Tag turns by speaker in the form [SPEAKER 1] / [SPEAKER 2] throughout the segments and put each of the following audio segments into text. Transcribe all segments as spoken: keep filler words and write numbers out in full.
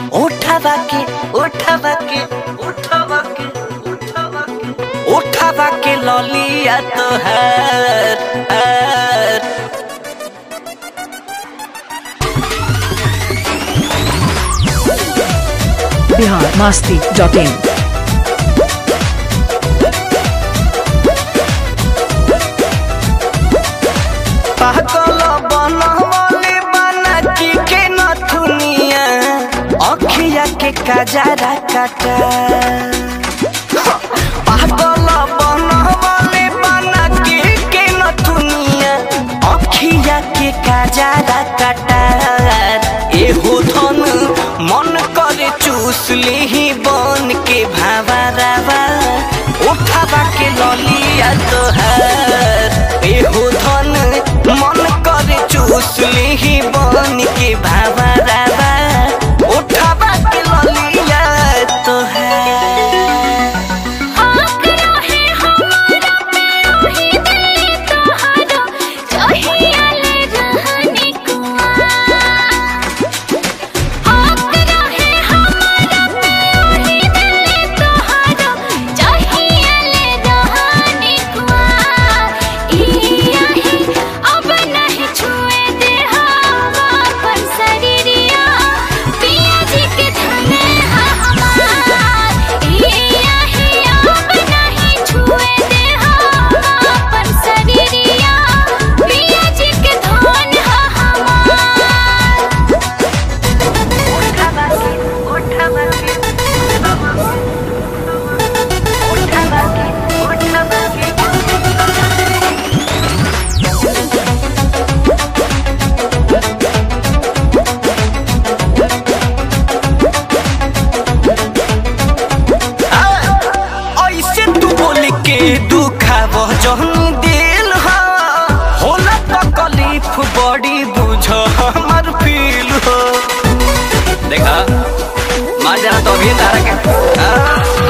[SPEAKER 1] उठावा के उठावा के उठावा के उठावा के उठावा के ललिया तोहार
[SPEAKER 2] बिहार मस्ती डॉट इन।
[SPEAKER 1] पागल बनवले बनकी के नथुनिया अखिया के कजरा काटा। पागल बनवले बनकी के नथुनिया अखिया के कजरा काटा। एहो धन मन करे चूस ली बन के भावरावा उठावा के ललिया तोहार। एहो धन मन करे चूस ली बन के भावरावा उठावा के ललिया तोहार। बड़ी बुझ हमर फील हो देखा मजा तो भी तारा के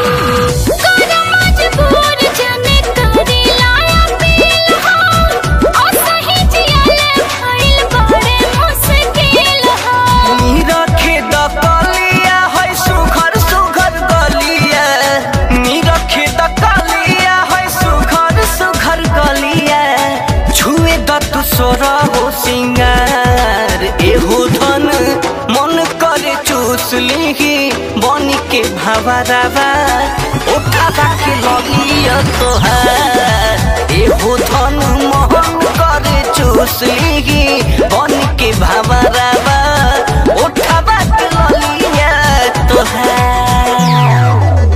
[SPEAKER 1] हो सिंगार। एहो धन मन करे चूस ली बन के भावरावा उठावा के ललिया तोहार। एहो धन मन करे चूस ली बन के भावरावा उठावा के ललिया तोहार।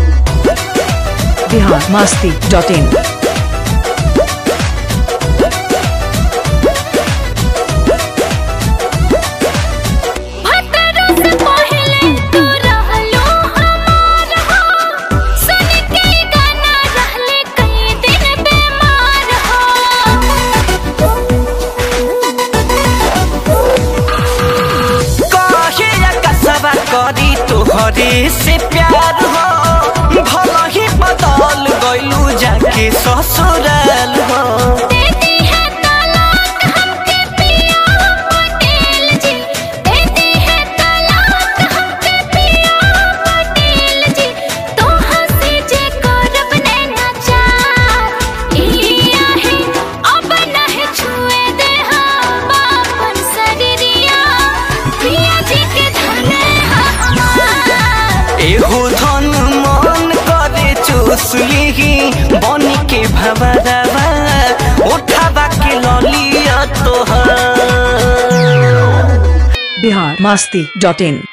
[SPEAKER 2] Bihar Masti dot in.
[SPEAKER 1] करी तोहरे से प्यार हो भला ही बदल गइलू जाके ससुराल हो। एहो धन मन करे चूस ली बन के भावरावा उठावा के ललिया तोहार।
[SPEAKER 2] बिहार मस्ती डॉट इन।